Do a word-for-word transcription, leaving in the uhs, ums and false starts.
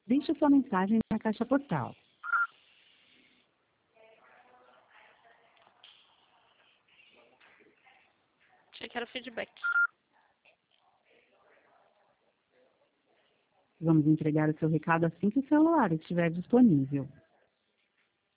Deixe sua mensagem na caixa postal. Achei que era feedback. Vamos entregar o seu recado assim que o celular estiver disponível.